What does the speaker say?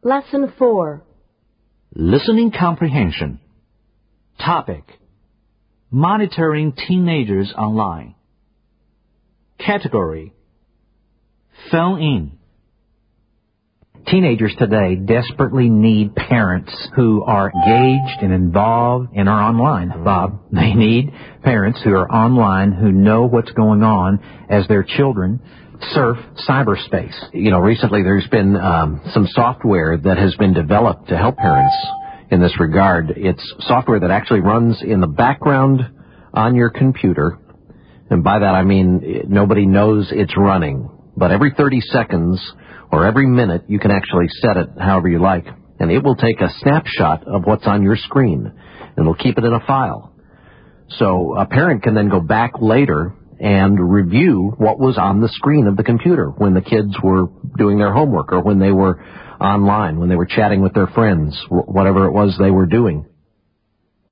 Lesson 4. Listening Comprehension. Topic: Monitoring teenagers online. Category: Phone in. Teenagers today desperately need parents who are engaged and involved and are online, Bob. They need parents who are online, who know what's going on as their children surf cyberspace. You know, recently there's been some software that has been developed to help parents in this regard. It's software that actually runs in the background on your computer. And by that I mean nobody knows it's running. But every 30 seconds or every minute you can actually set it however you like. And it will take a snapshot of what's on your screen. And it'll keep it in a file. So a parent can then go back later and review what was on the screen of the computer when the kids were doing their homework or when they were online, when they were chatting with their friends, whatever it was they were doing.